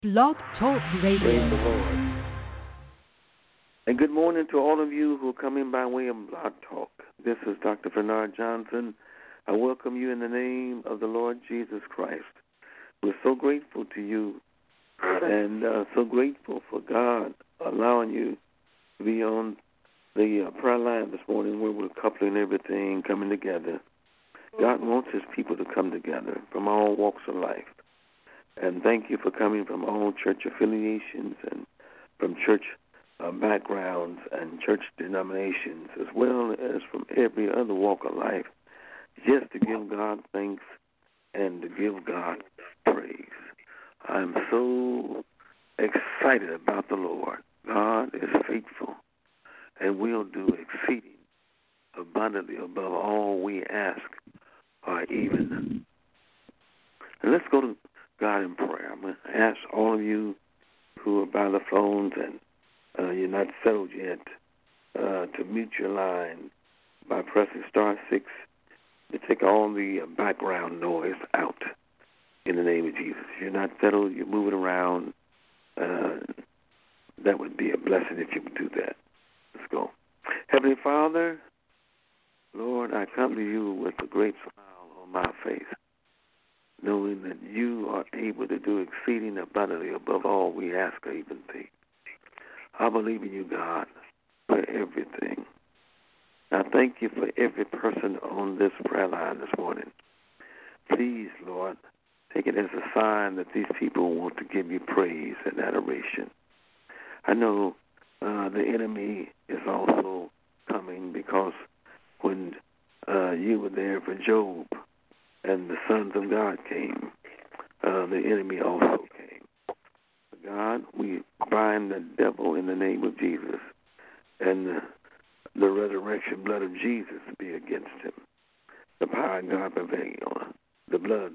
Blog Talk Praise the Radio. Lord. And good morning to all of you who are coming by way of Blog Talk. This is Dr. Bernard Johnson. I welcome you in the name of the Lord Jesus Christ. We're so grateful to you and so grateful for God allowing you to be on the prayer line this morning where we're coupling everything, coming together. God wants his people to come together from all walks of life. And thank you for coming from all church affiliations and from church backgrounds and church denominations, as well as from every other walk of life, just to give God thanks and to give God praise. I'm so excited about the Lord. God is faithful and will do exceeding abundantly above all we ask or even. And let's go to God in prayer. I'm going to ask all of you who are by the phones and you're not settled yet to mute your line by pressing star 6 to take all the background noise out in the name of Jesus. If you're not settled, you're moving around, that would be a blessing if you would do that. Let's go. Heavenly Father, Lord, I come to you with a great smile on my face, knowing that you are able to do exceeding abundantly above all we ask or even think. I believe in you, God, for everything. I thank you for every person on this prayer line this morning. Please, Lord, take it as a sign that these people want to give you praise and adoration. I know the enemy is also coming because when you were there for Job, and the sons of God came, the enemy also came. God, we bind the devil in the name of Jesus, and the resurrection blood of Jesus be against him. The power of God prevail. The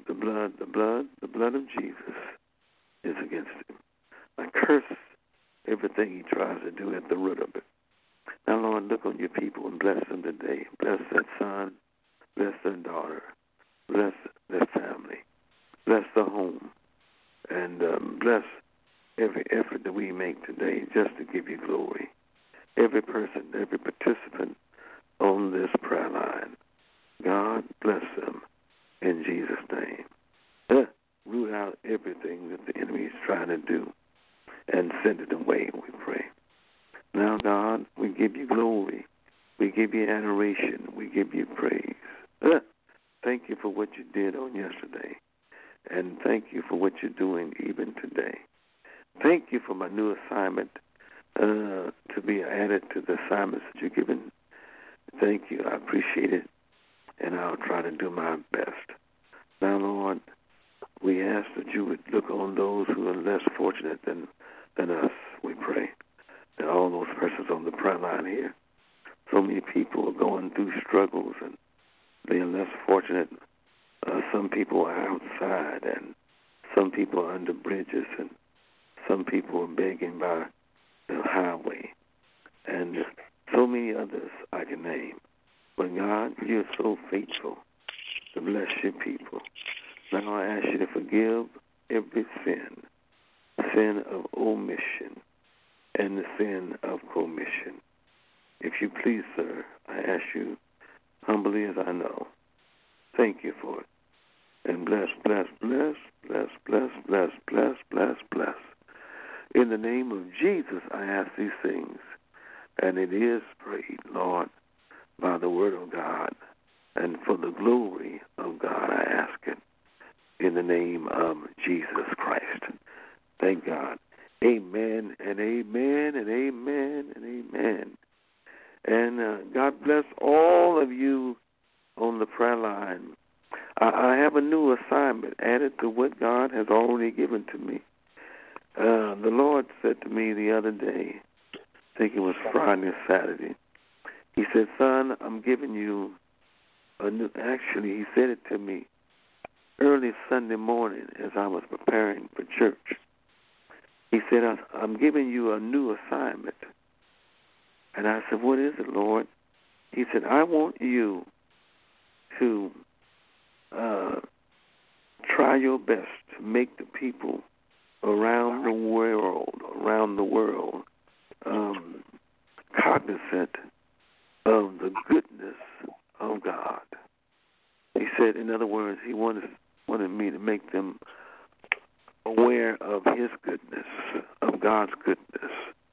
blood of Jesus is against him. I curse everything he tries to do at the root of it. Now, Lord, look on your people and bless them today. Bless that son, bless their daughter. Bless their family. Bless the home. And bless every effort that we make today just to give you glory. Every person, every participant on this prayer line. God bless them in Jesus' name. Root out everything that the enemy is trying to do and send it away, we pray. Now, God, we give you glory. We give you adoration. We give you praise. Thank you for what you did on yesterday, and thank you for what you're doing even today. Thank you for my new assignment to be added to the assignments that you're given. Thank you. I appreciate it, and I'll try to do my best. Now, Lord, we ask that you would look on those who are less fortunate than us, we pray, and all those persons on the prayer line here. So many people are going through struggles, and they are less fortunate. Some people are outside, and some people are under bridges, and some people are begging by the highway, and so many others I can name. But God, you're so faithful to bless your people. Now I ask you to forgive every sin of omission and the sin of commission. If you please, sir, I ask you, humbly as I know, thank you for it. And bless. In the name of Jesus, I ask these things. And it is prayed, Lord, by the word of God. And for the glory of God, I ask it. In the name of Jesus Christ. Thank God. Amen and amen and amen and amen. And God bless all of you on the prayer line. I have a new assignment added to what God has already given to me. The Lord said to me the other day, I think it was Friday or Saturday, he said, son, I'm giving you a new, actually he said it to me early Sunday morning as I was preparing for church. He said, I'm giving you a new assignment. And I said, what is it, Lord? He said, I want you to try your best to make the people around the world, cognizant of the goodness of God. He said, in other words, he wanted me to make them aware of his goodness, of God's goodness,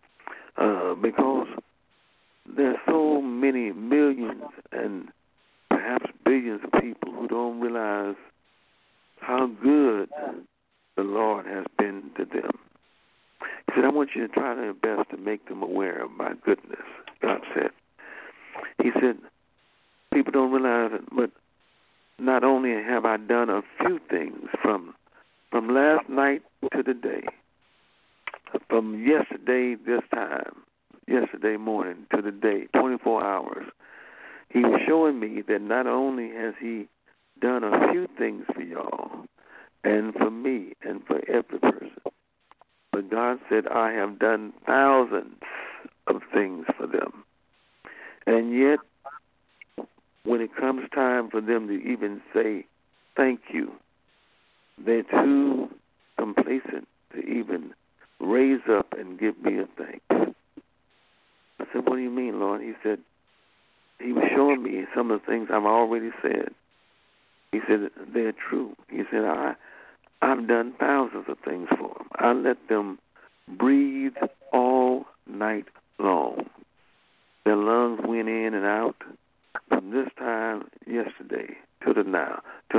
because there are so many millions and perhaps billions of people who don't realize how good the Lord has been to them. He said, I want you to try your best to make them aware of my goodness, God said. He said, people don't realize it, but not only have I done a few things from last night to today, from yesterday morning to today, 24 hours, he was showing me that not only has he done a few things for y'all and for me and for every person, but God said, I have done thousands of things for them. And yet, when it comes time for them to even say thank you, they're too complacent to even raise up and give me a thanks. I said, what do you mean, Lord? He said, he was showing me some of the things I've already said. He said, they're true. He said, I've done thousands of things for them. I let them breathe all night long. Their lungs went in and out from this time yesterday till now.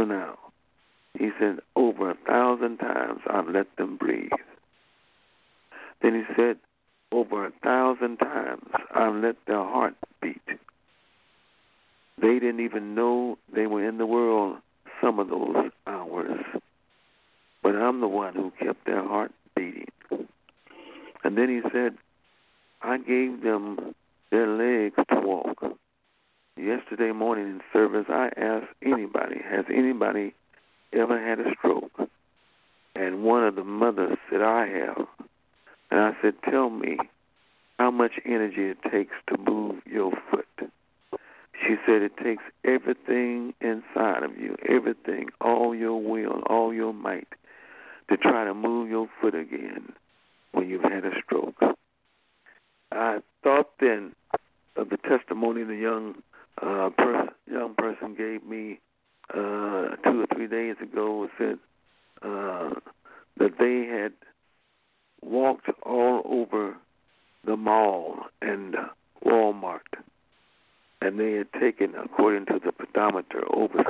He said, over 1,000 times I've let them breathe. Then he said, over 1,000 times I've let their heart beat. They didn't even know they were in the world some of those hours. But I'm the one who kept their heart beating. And then he said, I gave them their legs to walk. Yesterday morning in service, I asked anybody, has anybody ever had a stroke? And one of the mothers said, I have. And I said, tell me how much energy it takes to move your foot. She said it takes everything inside of you, everything, all your will, all your might, to try to move your foot again when you've had a stroke. I thought then of the testimony the young person gave me 2 or 3 days ago. It said that they had walked all over the mall and Walmart, and they had taken, according to the pedometer, over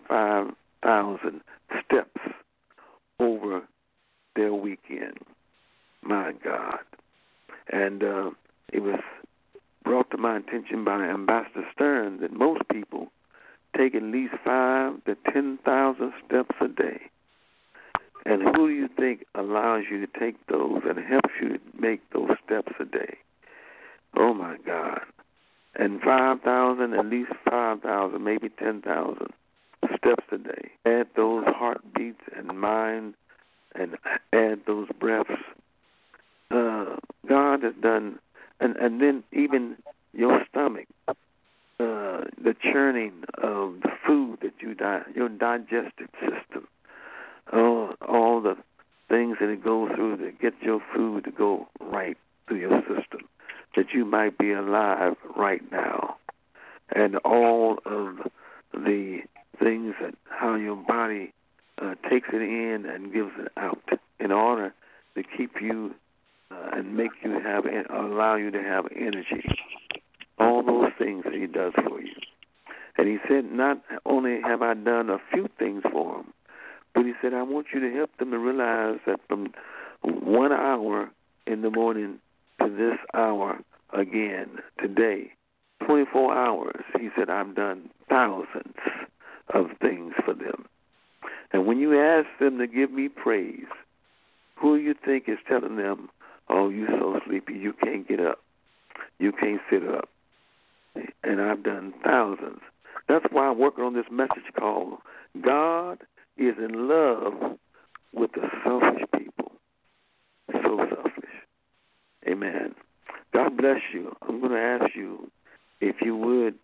65,000 steps over their weekend. My God. And it was brought to my attention by Ambassador Stern that most people take at least 5,000 to 10,000 steps a day. And who do you think allows you to take those and helps you to make those steps a day? Oh, my God. And 5,000, at least 5,000, maybe 10,000 steps a day. Add those heartbeats and mind and add those breaths. God has done, and then even your stomach, the churning of the food that your digestive system, all the things that it goes through to get your food to go right through your system, that you might be alive right now, and all of the things that how your body takes it in and gives it out in order to keep you and make you allow you to have energy. All those things that he does for you. And he said, not only have I done a few things for him, but he said, I want you to help them to realize that from 1 hour in the morning to this hour again, today, 24 hours, he said, I've done thousands of things for them. And when you ask them to give me praise, who you think is telling them, oh, you're so sleepy, you can't get up, you can't sit up? And I've done thousands. That's why I'm working on this message called God is in love with the selfish people. So selfish. Amen. God bless you. I'm going to ask you if you would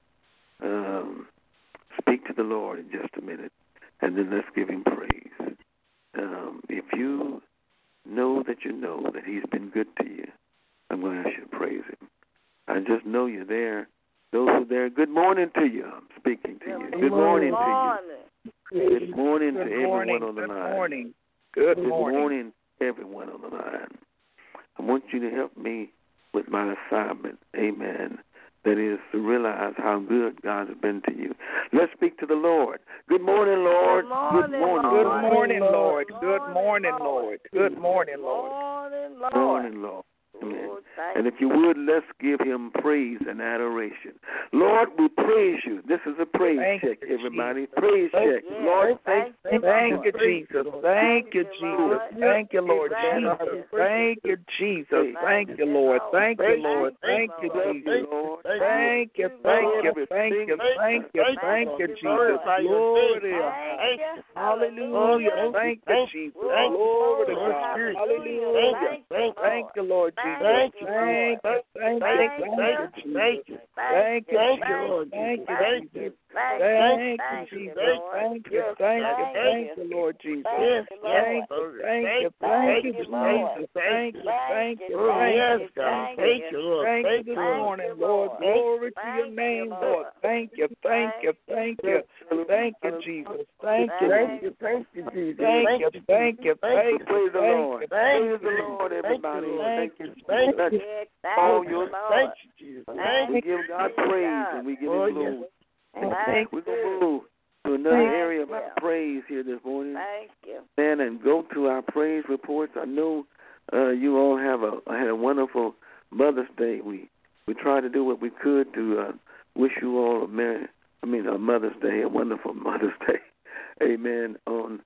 speak to the Lord in just a minute, and then let's give him praise. If you know that you know that he's been good to you. I'm going to ask you to praise him. I just know you're there. Those who are there, good morning to you. I'm speaking to you. Good morning to you. Good morning to everyone on the line. Good morning, everyone on the line. I want you to help me with my assignment. Amen. That is to realize how good God has been to you. Let's speak to the Lord. Good morning, Lord. Good morning. Good morning, Lord. Good morning, Lord. Good morning, Lord. Good morning, Lord. Amen. And if you would, let's give him praise and adoration. Lord, we praise you. This is a praise check, everybody. Praise check. Lord, thank you, Jesus. Thank you, Jesus. Thank you, Lord Jesus. Thank you, Jesus. Thank you, Lord. Thank you, Lord. Thank you, Jesus. Thank you, thank you, thank you, thank you, thank you, Jesus. Glory. Hallelujah. Thank you, Jesus. Glory to God. Hallelujah. Thank you, Lord Jesus. Thank you, thank you, thank you, thank you, thank you, Lord. Thank you, Jesus. Thank you, Jesus. Thank you, Lord Jesus. Thank you, Jesus. Thank you, thank you, Lord. Thank you this morning, Lord. Glory to your name, Lord. Thank you, thank you, thank you, thank you, Jesus. Thank you, Jesus. Thank you, thank you, thank you. Praise the Lord. Praise the Lord, everybody. Thank you. Thank you, Jesus. We give God praise and we give him glory. We're going to move to another area of our praise here this morning. Thank you. And go to our praise reports. I know you all had a wonderful Mother's Day. We tried to do what we could to wish you all a Mother's Day, a wonderful Mother's Day. Amen. On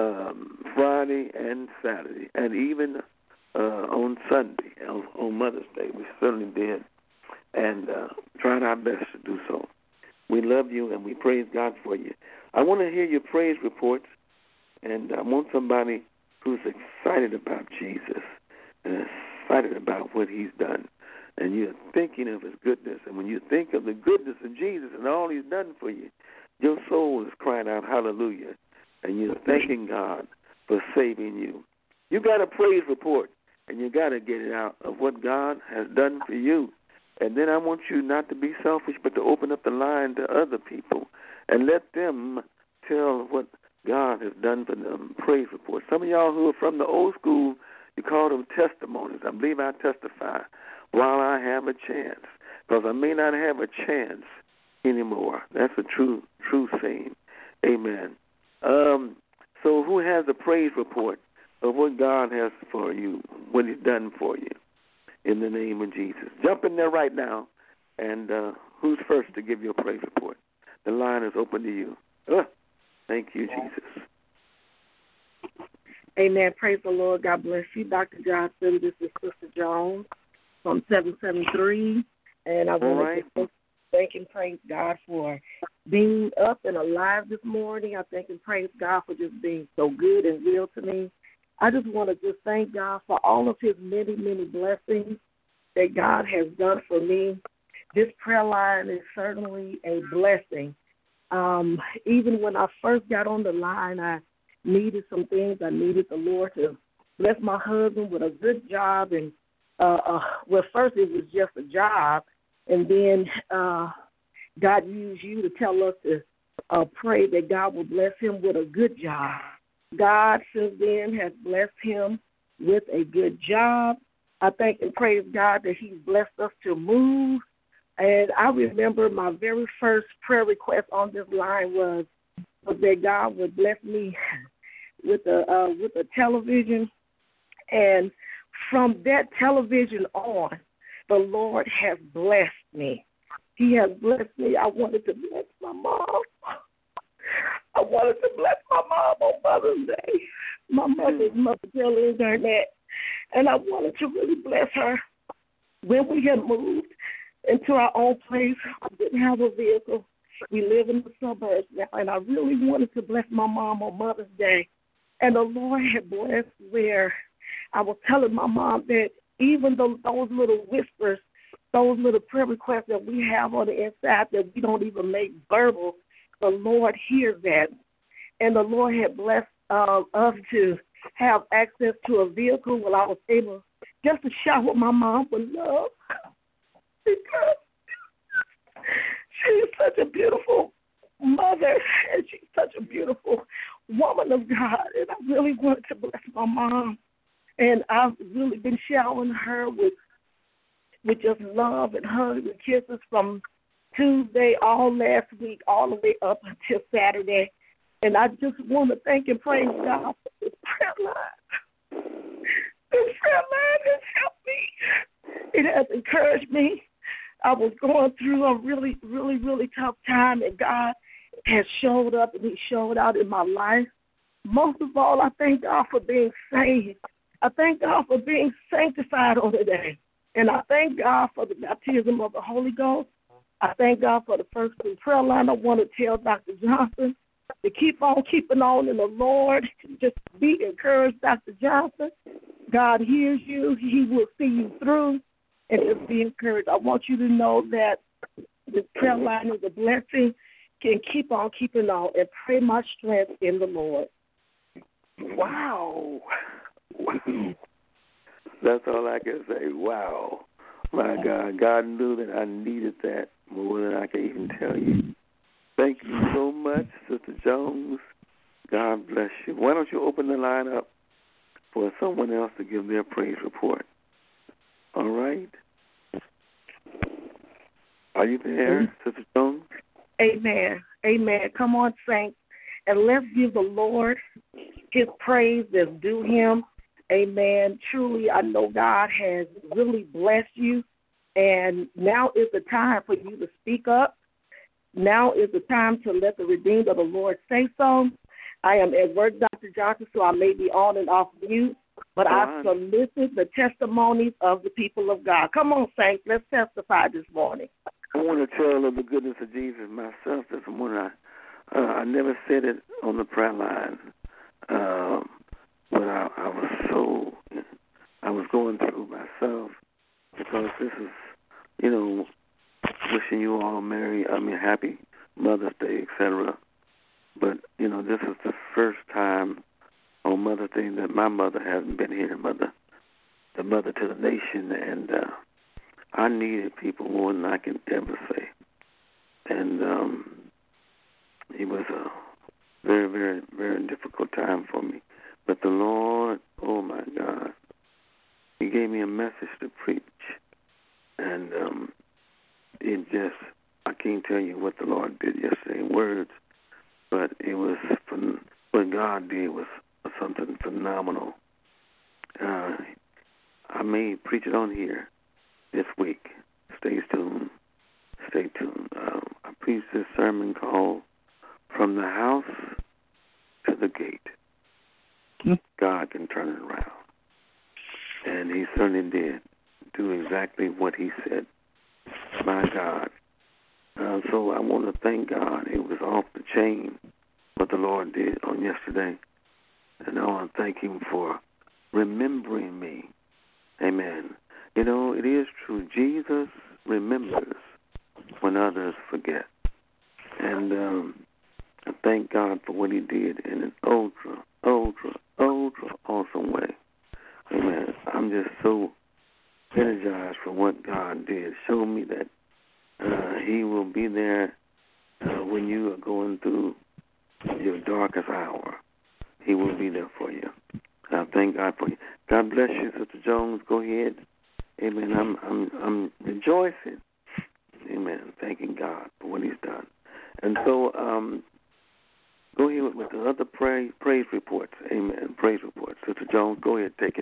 Friday and Saturday, and even on Sunday, on Mother's Day. We certainly did, and tried our best to do so. We love you, and we praise God for you. I want to hear your praise reports, and I want somebody who's excited about Jesus and excited about what he's done. And you're thinking of his goodness. And when you think of the goodness of Jesus and all he's done for you, your soul is crying out, hallelujah. And you're thanking God for saving you. You got a praise report, and you got to get it out of what God has done for you. And then I want you not to be selfish, but to open up the line to other people and let them tell what God has done for them. Praise reports. Some of y'all who are from the old school, you call them testimonies. I believe I testify while I have a chance, because I may not have a chance anymore. That's a true saying. Amen. So who has a praise report of what God has for you, what he's done for you? In the name of Jesus. Jump in there right now. And who's first to give you a praise report? The line is open to you. Thank you, Jesus. Amen. Praise the Lord. God bless you, Dr. Johnson. This is Sister Jones from 773. And I want to thank and praise God for being up and alive this morning. I thank and praise God for just being so good and real to me. I just want to just thank God for all of his many, many blessings that God has done for me. This prayer line is certainly a blessing. Even when I first got on the line, I needed some things. I needed the Lord to bless my husband with a good job. And, first it was just a job. And then God used you to tell us to pray that God will bless him with a good job. God, since then, has blessed him with a good job. I thank and praise God that he's blessed us to move. And I remember my very first prayer request on this line was that God would bless me with a television. And from that television on, the Lord has blessed me. He has blessed me. I wanted to bless my mom. I wanted to bless my mom on Mother's Day. My mother's Mother Kelly Internet. And I wanted to really bless her. When we had moved into our own place, we didn't have a vehicle. We live in the suburbs now, and I really wanted to bless my mom on Mother's Day. And the Lord had blessed where I was telling my mom that even though those little whispers, those little prayer requests that we have on the inside that we don't even make verbal, the Lord hears that. And the Lord had blessed us to have access to a vehicle, I was able just to shower my mom with love because she's such a beautiful mother and she's such a beautiful woman of God. And I really wanted to bless my mom. And I've really been showering her with just love and hugs and kisses from Tuesday all last week all the way up until Saturday. And I just want to thank and praise God for this prayer line. This prayer line has helped me. It has encouraged me. I was going through a really, really, really tough time, and God has showed up and He showed out in my life. Most of all, I thank God for being saved. I thank God for being sanctified on today. And I thank God for the baptism of the Holy Ghost. I thank God for the first prayer line. I want to tell Dr. Johnson to keep on keeping on in the Lord. Just be encouraged, Dr. Johnson. God hears you. He will see you through. And just be encouraged. I want you to know that this prayer line is a blessing. Can keep on keeping on and pray my strength in the Lord. Wow. Wow. That's all I can say. Wow. My God. God knew that I needed that more than I can even tell you. Thank you so much, Sister Jones. God bless you. Why don't you open the line up for someone else to give their praise report? All right. Are you there, Sister Jones? Amen. Amen. Come on, saints, and let's give the Lord His praise that's due Him. Amen. Truly, I know God has really blessed you, and now is the time for you to speak up. Now is the time to let the redeemed of the Lord say so. I am at work, Dr. Johnson, so I may be on and off mute, but I solicit the testimonies of the people of God. Come on, saints, let's testify this morning. I want to tell of the goodness of Jesus myself this morning. I never said it on the prayer line, but I was going through myself because this is, wishing you all happy Mother's Day, etc. But, this is the first time on Mother's Day that my mother hasn't been here, the mother to the nation, and I needed people more than I can ever say. And it was a very, very, very difficult time for me. But the Lord, oh, my God, He gave me a message to preach. And it just, I can't tell you what the Lord did yesterday in words, but it was, what God did was something phenomenal. I may preach it on here this week. Stay tuned. Stay tuned. I preached this sermon called From the House to the Gate. God can turn it around. And He certainly did do exactly what He said. My God. So I want to thank God. It was off the chain what the Lord did on yesterday. And I want to thank Him for remembering me. Amen. It is true. Jesus remembers when others forget. And I thank God for what He did in an ultra, ultra, ultra awesome way. Amen. I'm just so energized for what God did. Show me that He will be there when you are going through your darkest hour. He will be there for you. I thank God for you. God bless you, Sister Jones. Go ahead. Amen. I'm rejoicing. Amen. Thanking God for what He's done. And so go ahead with the other praise reports. Amen. Praise reports. Sister Jones, go ahead. Take it.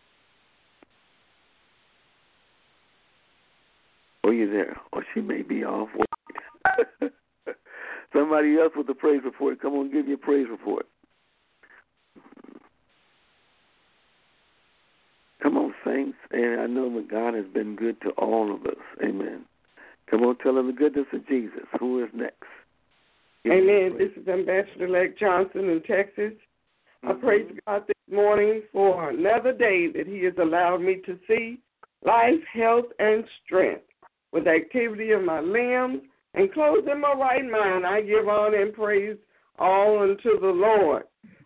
Are you there? Or she may be off work. Somebody else with the praise report. Come on, give your praise report. Come on, saints. And I know that God has been good to all of us. Amen. Come on, tell them the goodness of Jesus. Who is next? Amen. This is Ambassador-elect Johnson in Texas. I praise God this morning for another day that He has allowed me to see life, health, and strength. With activity of my limbs and clothes in my right mind, I give honor and praise all unto the Lord.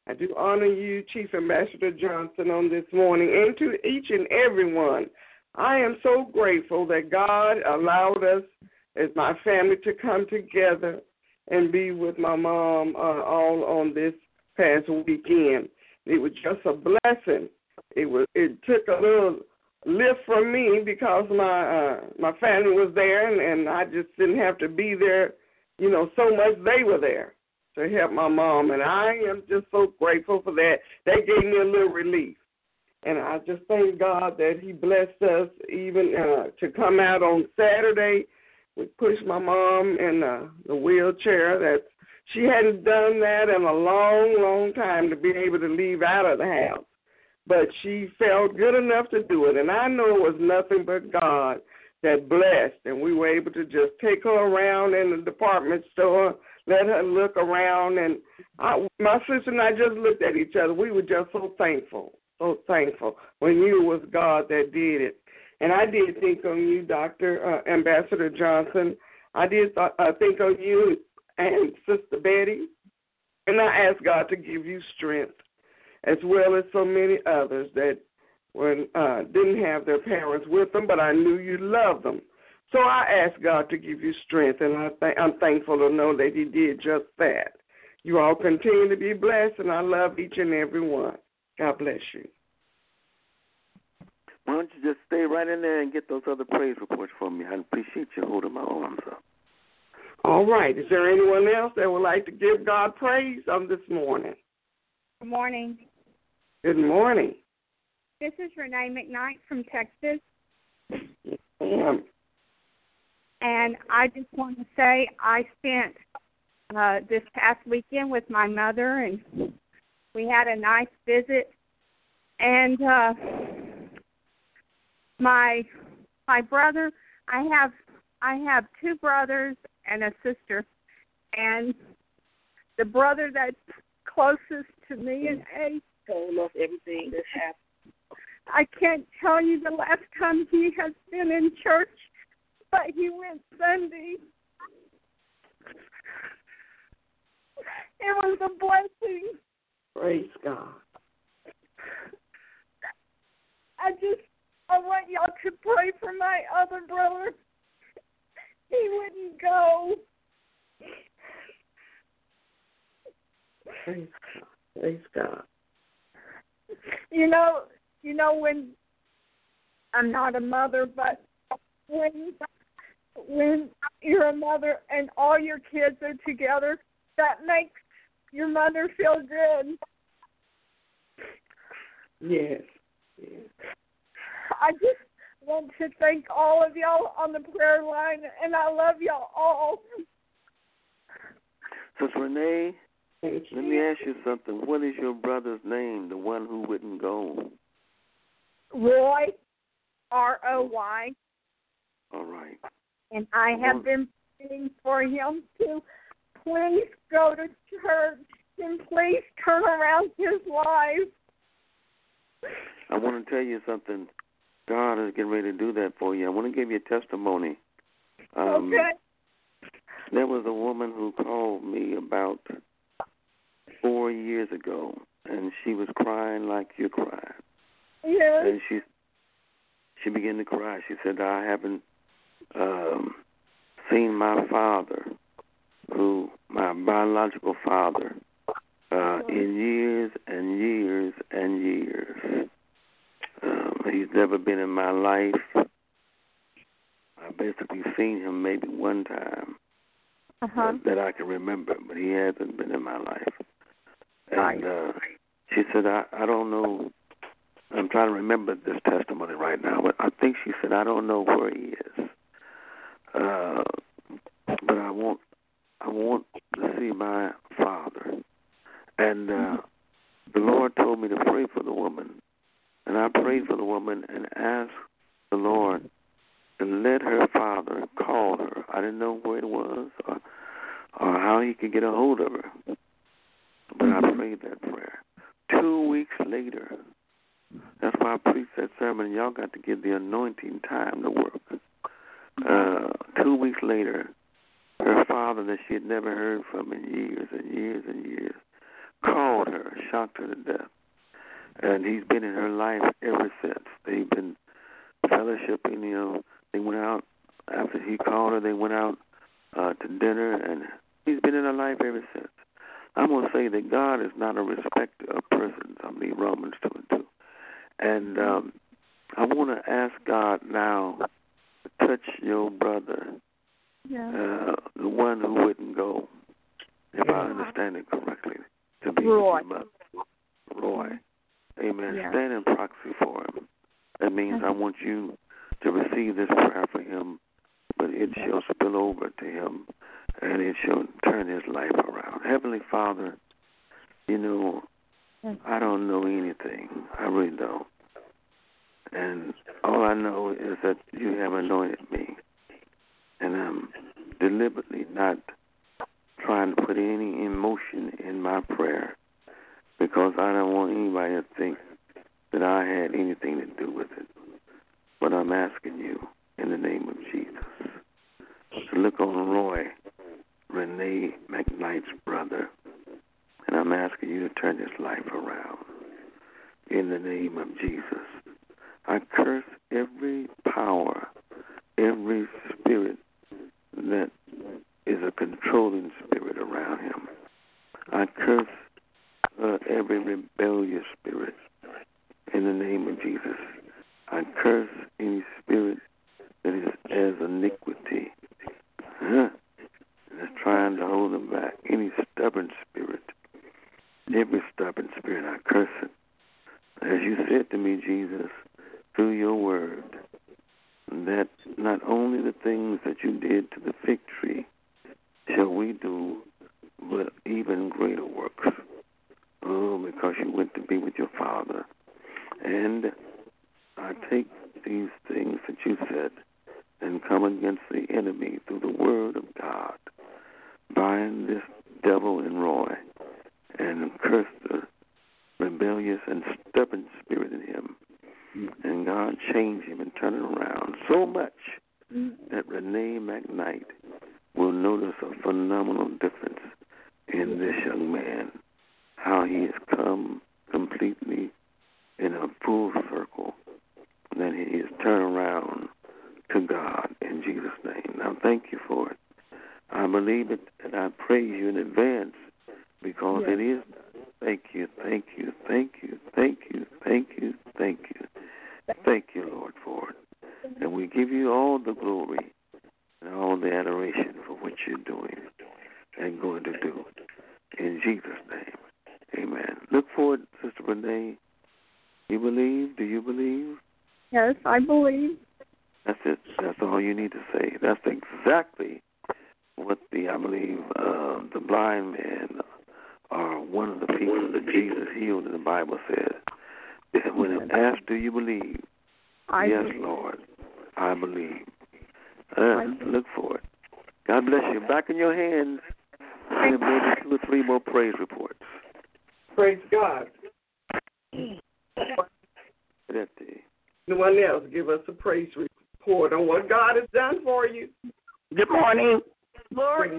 I do honor you, Chief Ambassador Johnson, on this morning, and to each and every one. I am so grateful that God allowed us as my family to come together and be with my mom all on this past weekend. It was just a blessing. It took a little lift from me because my family was there, and I just didn't have to be there, so much. They were there to help my mom, and I am just so grateful for that. That gave me a little relief. And I just thank God that he blessed us even to come out on Saturday. We pushed my mom in the wheelchair. She hadn't done that in a long, long time, to be able to leave out of the house. But she felt good enough to do it. And I know it was nothing but God that blessed. And we were able to just take her around in the department store, let her look around. And my sister and I just looked at each other. We were just so thankful when you was God that did it. And I did think on you, Dr. Ambassador Johnson. I did think on you and Sister Betty. And I asked God to give you strength, as well as so many others that didn't have their parents with them, but I knew you loved them. So I asked God to give you strength, and I'm thankful to know that he did just that. You all continue to be blessed, and I love each and every one. God bless you. Why don't you just stay right in there and get those other praise reports for me? I appreciate you holding my arms up. All right. Is there anyone else that would like to give God praise on this morning? Good morning. Good morning. This is Renee McKnight from Texas. Yes, ma'am. And I just want to say I spent this past weekend with my mother, and we had a nice visit. And my brother, I have two brothers and a sister, and the brother that's closest to me in age told us everything that happened. I can't tell you the last time he has been in church, but he went Sunday. It was a blessing. Praise God. I want y'all to pray for my other brother. He wouldn't go. Praise God. Praise God. You know when I'm not a mother, but when you're a mother and all your kids are together, that makes your mother feel good. Yes. I just want to thank all of y'all on the prayer line, and I love y'all all. Sister Renee, let me ask you something. What is your brother's name, the one who wouldn't go? Roy, R-O-Y. All right. And I have been praying for him to please go to church and please turn around his life. I want to tell you something. God is getting ready to do that for you. I want to give you a testimony. Okay. There was a woman who called me about 4 years ago, and she was crying like you're crying. Yes. And she began to cry. She said, I haven't seen my father, my biological father, in years and years and years. He's never been in my life. I've basically seen him maybe one time that I can remember, but he hasn't been in my life. And she said, I don't know. I'm trying to remember this testimony right now, but I think she said, I don't know where he is. But I want to see my father. And the Lord told me to pray for the woman. And I prayed for the woman and asked the Lord to let her father call her. I didn't know where it was or how he could get a hold of her. But I prayed that prayer. 2 weeks later, that's why I preached that sermon. Y'all got to give the anointing time to work. 2 weeks later, her father that she had never heard from in years and years and years called taught her, shocked her to death. And he's been in her life ever since. They've been fellowshipping, you know. They went out, after he called her, they went out to dinner, and he's been in her life ever since. I'm going to say that God is not a respecter of persons. I believe Romans 2:2. And I want to ask God now to touch your brother, the one who wouldn't go, if I understand it correctly, to be Roy. with your mother. Roy. Amen. Yeah. Stand in proxy for him. That means I want you to receive this prayer for him, but it shall spill over to him, and it shall turn his life around. Heavenly Father, you know, I don't know anything. I really don't. And all I know is that you have anointed me, and I'm deliberately not trying to put any emotion in my prayer, because I don't want anybody to think that I had anything to do with it. But I'm asking you, in the name of Jesus, to look on Roy, Renee McKnight's brother, and I'm asking you to turn his life around. In the name of Jesus, I curse every power, every spirit that is a controlling spirit around him. I curse every rebellious spirit in the name of Jesus. I curse any spirit that is as iniquity, that's trying to hold him back. Any stubborn spirit, every stubborn spirit, I curse it. As you said to me, Jesus, through your word, that not only the things that you did to the fig tree shall we do, but even greater works. Oh, because you went to be with your Father. And I take these things that you said and come against the enemy through the word of God. Bind this devil in Roy and curse the rebellious and stubborn spirit in him. And God change him and turn it around so much that Renee McKnight will notice a phenomenal difference in this young man, how he has come completely in a full circle, and that he has turned around to God in Jesus' name. Now, thank you for it. I believe it, and I praise you in advance, because it is. Thank you, thank you, thank you, thank you, thank you, thank you. Thank you, Lord, for it. And we give you all the glory and all the adoration for what you're doing and going to do. In Jesus' name, amen. Look forward, Sister Renee. You believe? Do you believe? Yes, I believe. That's it. That's all you need to say. That's exactly what I believe the blind man or one of the people that Jesus healed in the Bible said. When asked, do you believe? Yes, believe. Lord, I believe. Look for it. God bless you. Back in your hands. And maybe 2 or 3 more praise reports. Praise God. Anyone else give us a praise report on what God has done for you? Good morning, Lord.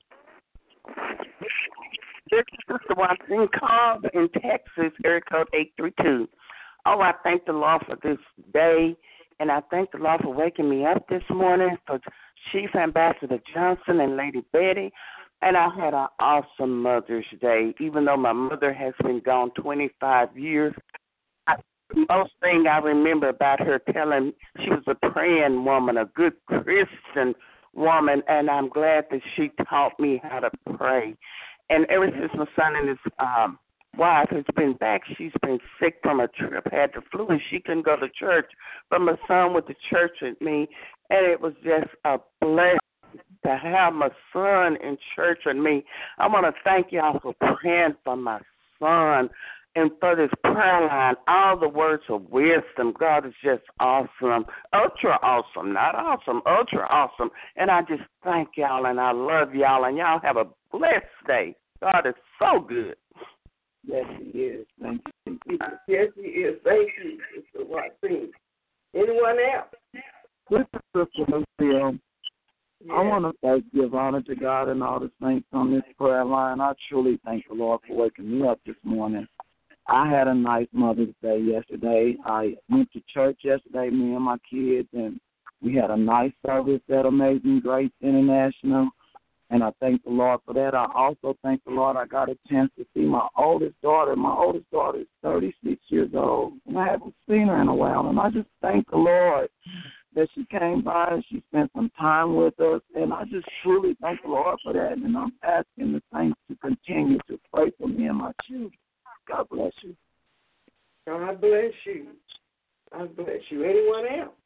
This is Sister Watson, called in Texas, area code 832. Oh, I thank the Lord for this day, and I thank the Lord for waking me up this morning, for Chief Ambassador Johnson and Lady Betty. And I had an awesome Mother's Day, even though my mother has been gone 25 years. Most thing I remember about her telling, she was a praying woman, a good Christian woman, and I'm glad that she taught me how to pray. And ever since my son and his wife has been back, she's been sick from a trip, had the flu, and she couldn't go to church. But my son went to church with me, and it was just a blessing to have my son in church with me. I want to thank y'all for praying for my son and for this prayer line, all the words of wisdom. God is just awesome, ultra awesome, not awesome, ultra awesome. And I just thank y'all, and I love y'all, and y'all have a blessed day. God is so good. Yes, He is. Thank you. Yes, He is. Thank you. It's the right thing. Anyone else? This is Sister Lucille. Yes. I want to give honor to God and all the saints on this prayer line. I truly thank the Lord for waking me up this morning. I had a nice Mother's Day yesterday. I went to church yesterday, me and my kids, and we had a nice service at Amazing Grace International, and I thank the Lord for that. I also thank the Lord I got a chance to see my oldest daughter. My oldest daughter is 36 years old, and I haven't seen her in a while, and I just thank the Lord that she came by and she spent some time with us, and I just truly thank the Lord for that, and I'm asking the saints to continue to pray for me and my children. God bless you. God bless you. God bless you. Anyone else?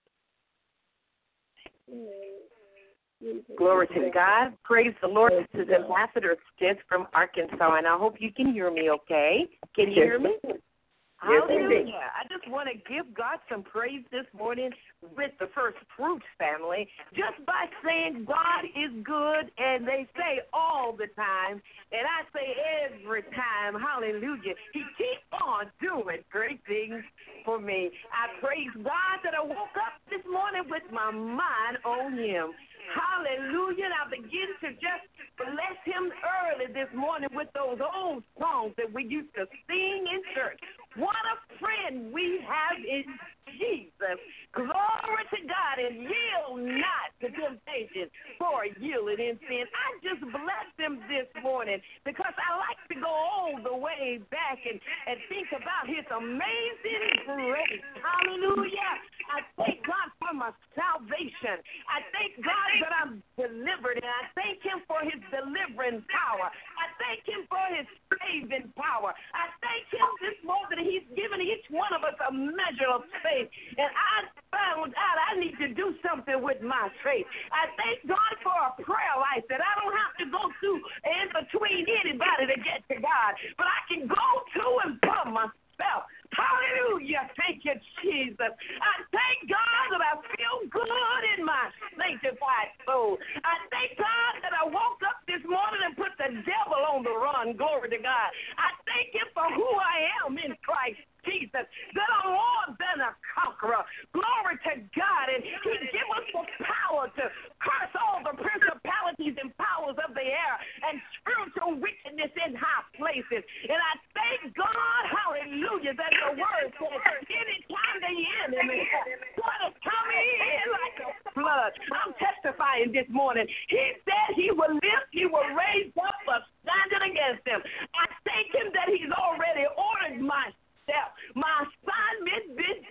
Glory to God. Praise the Lord. This is Ambassador Stith from Arkansas, and I hope you can hear me okay. Can you hear me? Hallelujah. I just want to give God some praise this morning with the First Fruits family just by saying God is good, and they say all the time, and I say every time, hallelujah. He keeps on doing great things for me. I praise God that I woke up this morning with my mind on Him. Hallelujah. And I begin to just bless Him early this morning with those old songs that we used to sing in church. What a friend we have in Jesus. Glory to God, and yield not to temptation, for yielded in sin. I just blessed Him this morning because I like to go all the way back and think about His amazing grace. Hallelujah. I thank God for my salvation. I thank God that I'm delivered, and I thank Him for His delivering power. I thank Him for His saving power. I thank Him this morning that He's given each one of us a measure of faith, and I found out I need to do something with my faith. I thank God for a prayer life that I don't have to go to in between anybody to get to God, but I can go to and from myself. Hallelujah. Thank you, Jesus. I thank God that I feel good in my sanctified soul. I thank God that I woke up this morning and put the devil on the run. Glory to God. I thank Him for who I am in Christ Jesus, that I'm more than a conqueror. Glory to God. And He give us the power to curse all the principalities and powers of the air and spiritual wickedness in high places. And I thank God, hallelujah, that the word says anytime the enemy try to come in like a flood. I'm testifying this morning. He said He will lift, He will raise up a standard against him. I thank Him that He's already ordered my step. My assignment been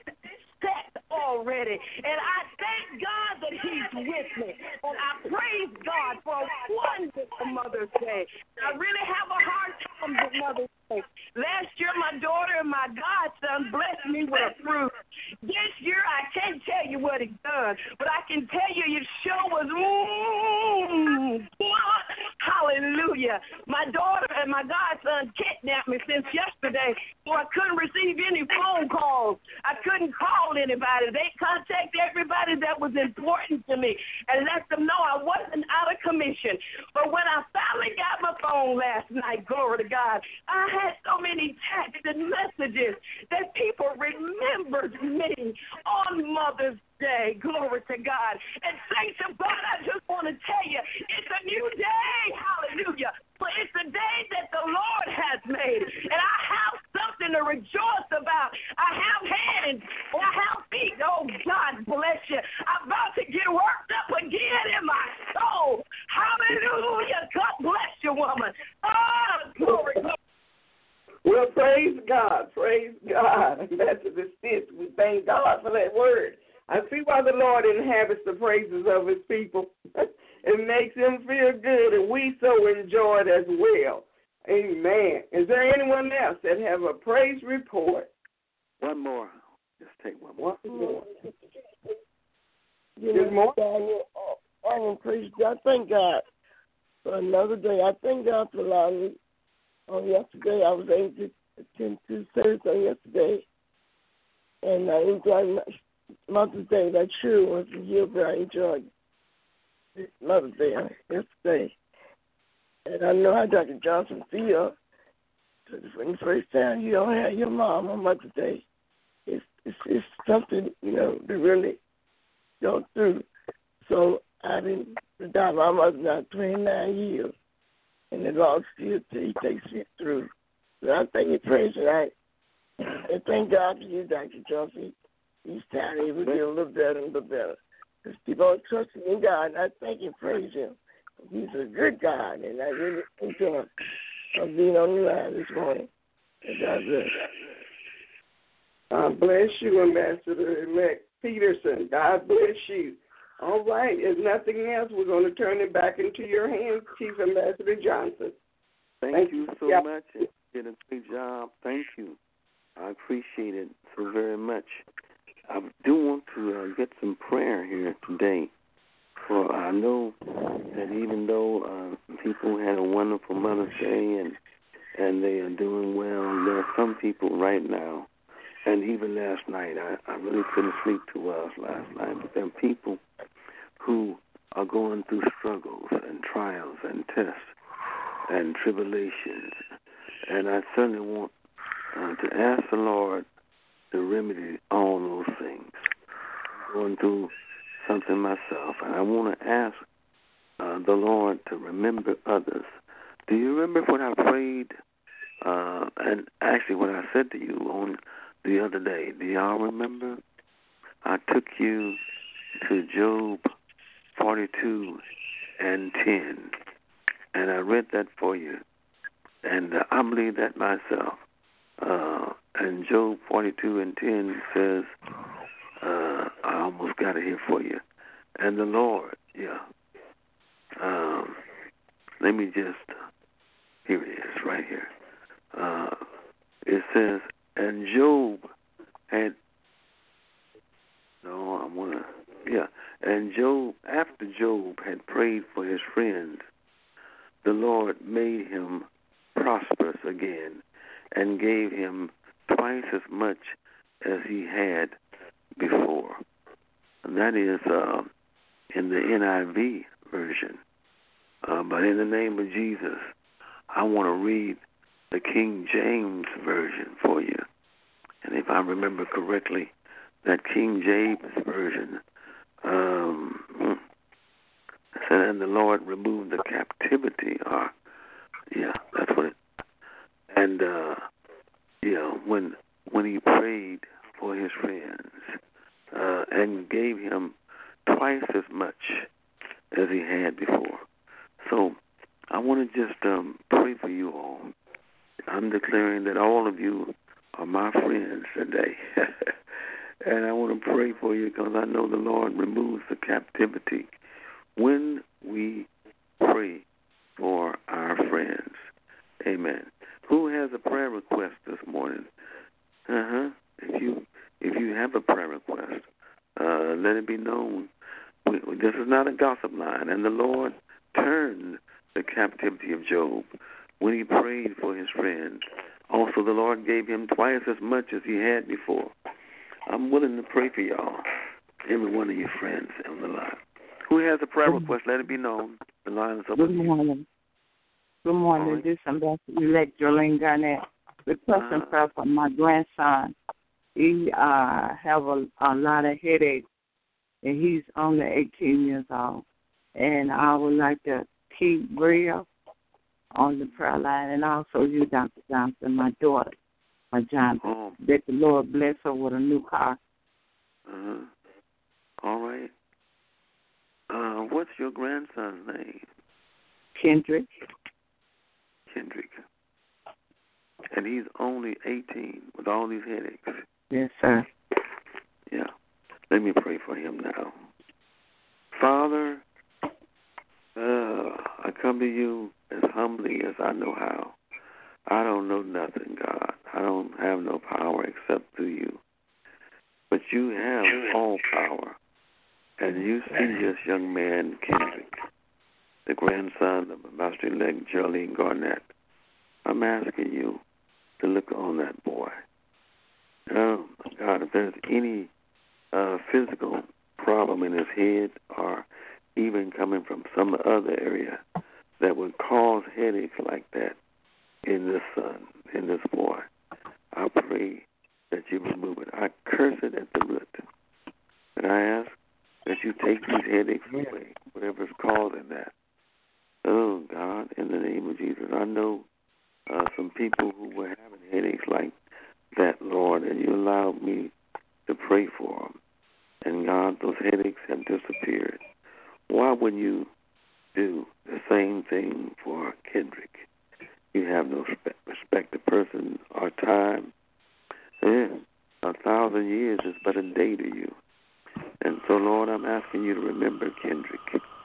set already. And I thank God that He's with me. And I praise God for a wonderful Mother's Day. I really have a hard time with Mother's Day. Last year, my daughter and my godson blessed me with a fruit. This year, I can't tell you what He's done, but I can tell you your show was hallelujah. My daughter and my godson kidnapped me since yesterday, so I couldn't receive any phone calls. I couldn't call anybody. They contacted everybody that was important to me and let them know I wasn't out of commission. But when I finally got my phone last night, glory to God, I had so many texts and messages that people remembered me on Mother's Day. Glory to God. And saints of God, I just want to tell you, it's a new day. Hallelujah. But it's a day that the Lord has made. And I have something to rejoice about. I have hands and I have feet. Oh, God bless you. I'm about to get worked up again in my soul. Hallelujah. God bless you, woman. Oh, glory. Well, praise God. Praise God. And that's the sense. We thank God for that word. I see why the Lord inhabits the praises of His people. It makes Him feel good, and we so enjoy it as well. Amen. Is there anyone else that have a praise report? One more. Just take one more. Good morning. Praise God. Thank God for another day. I thank God for allowing me. On yesterday, I was able to attend 2 services on yesterday, and I enjoyed Mother's Day. That sure was a year, but I enjoyed Mother's Day yesterday. And I know how Dr. Johnson feels. When the first time you don't have your mom on Mother's Day, it's something, to really go through. So I've been without my mother now 29 years. And the Lord still He takes me through. So I thank you, praise tonight. And thank God for you, Dr. Johnson. Each time he will get a little better and a little better. Because people are trusting in God, and I thank and praise him. He's a good God, and I really thank him for being on the line this morning. And God bless. God bless you, Ambassador-elect Peterson. God bless you. All right. If nothing else, we're going to turn it back into your hands, Chief Ambassador Johnson. Thank you so much. You did a great job. Thank you. I appreciate it so very much. I do want to get some prayer here today. For I know that even though people had a wonderful Mother's Day and they are doing well, there are some people right now, and even last night, I really couldn't sleep too well last night, but there are people who are going through struggles and trials and tests and tribulations. And I certainly want to ask the Lord to remedy all those things. I'm going through something myself, and I want to ask the Lord to remember others. Do you remember what I prayed, and actually what I said to you on the other day? Do y'all remember? I took you to Job 42 and 10, and I read that for you, and I believe that myself. And Job 42 and 10 says, I almost got it here for you. And the Lord, let me just, here it is, right here. It says, and Job had, and Job, after Job had prayed for his friends, the Lord made him prosperous again and gave him twice as much as he had before. And that is in the NIV version. But in the name of Jesus, I want to read the King James version for you. And if I remember correctly, that King James version said, and the Lord removed the captivity. That's what it. And when he prayed for his friends and gave him twice as much as he had before. So I want to just pray for you all. I'm declaring that all of you are my friends today. And I want to pray for you because I know the Lord removes the captivity when we pray for our friends. Amen. Who has a prayer request this morning? If you have a prayer request, let it be known. This is not a gossip line. And the Lord turned the captivity of Job when he prayed for his friends. Also, the Lord gave him twice as much as he had before. I'm willing to pray for y'all, every one of your friends on the line. Who has a prayer request? Let it be known. The line is open. Good morning. Good morning. Right. This is Ambassador-elect Jolene Garnett. Requesting prayer for my grandson. He have a lot of headaches, and he's only 18 years old. And I would like to keep Bria on the prayer line, and also you, Dr. Johnson, my daughter, my Johnson, that the Lord bless her with a new car. All right. What's your grandson's name? Kendrick. And he's only 18 with all these headaches. Yes, sir. Yeah. Let me pray for him now. Father, I come to you as humbly as I know how. I don't know nothing, God. I don't have no power except through you. But you have all power. And you see this young man, Kendrick, the grandson of Ambassador-elect Jolene Garnett. I'm asking you to look on that boy. Oh, my God, if there's any physical problem in his head or even coming from some other area that would cause headaches like that in this son, in this boy, I pray that you remove it. I curse it at the root. And I ask that you take these headaches away, whatever's causing that. Oh, God, in the name of Jesus. I know some people who were having headaches like that, Lord, and you allowed me to pray for them. And, God, those headaches have disappeared. Why wouldn't you do the same thing for Kendrick? You have no respect to person or time. 1,000 years is but a day to you. And so, Lord, I'm asking you to remember Kendrick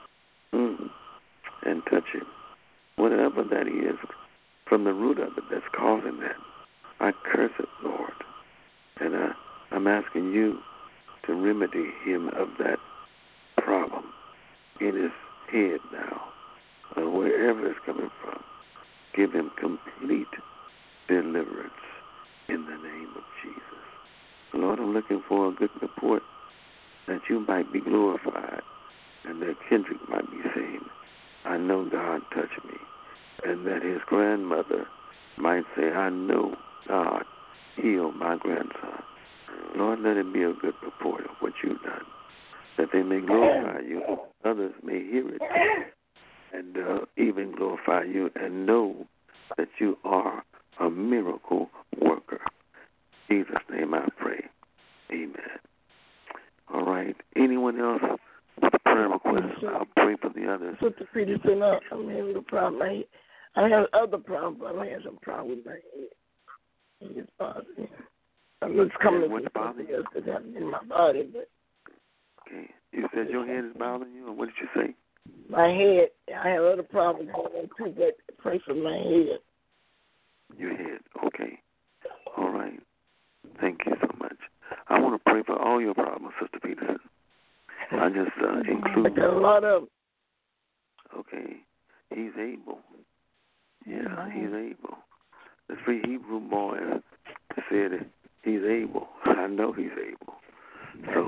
and touch him. Whatever that is, from the root of it that's causing that, I curse it, Lord. And I'm asking you to remedy him of that problem in his head now, or wherever it's coming from. Give him complete deliverance in the name of Jesus. Lord, I'm looking for a good report that you might be glorified and that Kendrick might be saved. I know God touched me, and that his grandmother might say, I know God healed my grandson. Lord, let it be a good report of what you've done, that they may glorify you, others may hear it, and even glorify you and know that you are a miracle worker. In Jesus' name I pray. Amen. All right. Anyone else with a prayer request? I'll pray for the others. Sister Peterson, I'm having a problem. I have other problems, but I'm having some problem with my head. It's bothering me. It's coming what's bothering you? It's happening in my body. But okay. You said your head is bothering you, or what did you say? My head. I have other problems going on too, but pray for my head. Your head. Okay. All right. Thank you so much. I want to pray for all your problems, Sister Peterson. I just include. I got a lot of them. Okay. He's able. Yeah, he's able. The 3 Hebrew boys said he's able. I know he's able. So,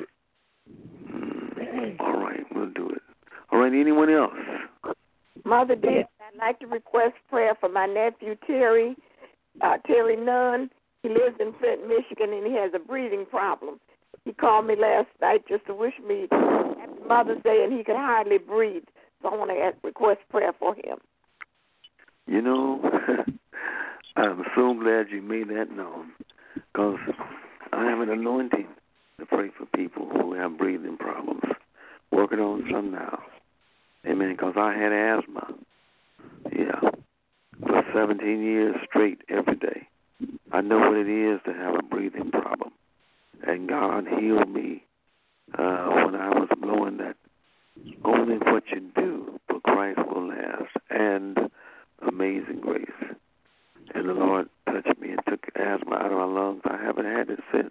all right, we'll do it. All right, anyone else? Mother Dick, I'd like to request prayer for my nephew Terry Nunn. He lives in Flint, Michigan, and he has a breathing problem. He called me last night just to wish me happy Mother's Day, and he could hardly breathe. So I want to request prayer for him. You know, I'm so glad you made that known, because I have an anointing to pray for people who have breathing problems. Working on some now. Amen, because I had asthma. Yeah. For 17 years straight every day. I know what it is to have a breathing problem. And God healed me when I was blowing that only what you do for Christ will last and Amazing Grace. And the Lord touched me and took asthma out of my lungs. I haven't had it since.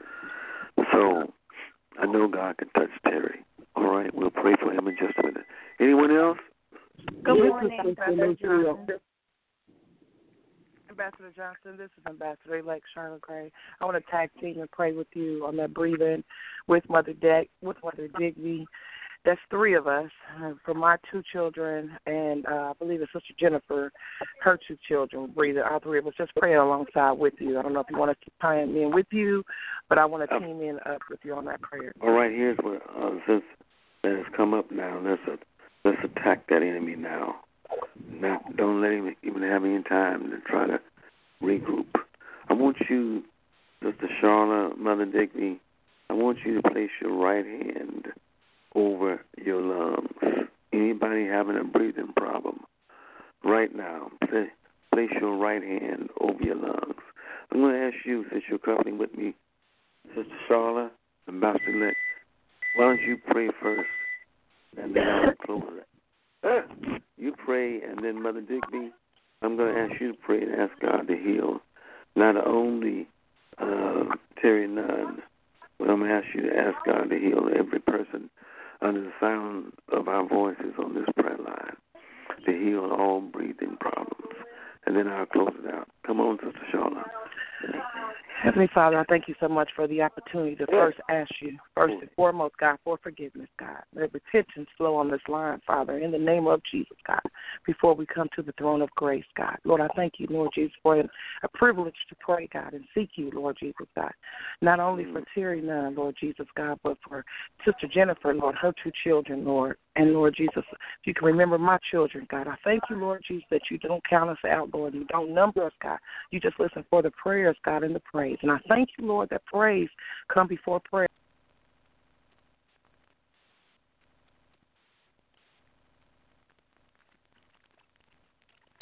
So I know God can touch Terry. All right, we'll pray for him in just a minute. Anyone else? Good morning, Ambassador Johnson. Ambassador Johnson, this is Ambassador-elect Charlotte Gray. I want to tag team and pray with you on that breathing with Mother Digby. That's 3 of us, for my 2 children, and I believe it's Sister Jennifer, her 2 children, breathing. All 3 of us just praying alongside with you. I don't know if you want us to chime in with you, but I want to team in up with you on that prayer. All right, here's what, since that has come up now, let's attack that enemy now. Don't let him even have any time to try to regroup. I want you, Sister Charlotte, Mother Digby, I want you to place your right hand over your lungs. Anybody having a breathing problem, right now, place your right hand over your lungs. I'm going to ask you, since you're coming with me, Sister Charlotte, Ambassador-elect, why don't you pray first, and then I'll close it. You pray, and then Mother Digby, I'm going to ask you to pray and ask God to heal not only Terry Nunn, but I'm going to ask you to ask God to heal every person under the sound of our voices on this prayer line, to heal all breathing problems. And then I'll close it out. Come on, Sister Charlotte. Heavenly Father, I thank you so much for the opportunity to first ask you, first and foremost, God, for forgiveness, God. Let repentance flow on this line, Father, in the name of Jesus, God, before we come to the throne of grace, God. Lord, I thank you, Lord Jesus, for a privilege to pray, God, and seek you, Lord Jesus, God. Not only for Terry Nunn, Lord Jesus, God, but for Sister Jennifer, Lord, her 2 children, Lord. And, Lord Jesus, if you can remember my children, God, I thank you, Lord Jesus, that you don't count us out, Lord. You don't number us, God. You just listen for the prayers, God, and the praise. And I thank you, Lord, that praise come before prayer.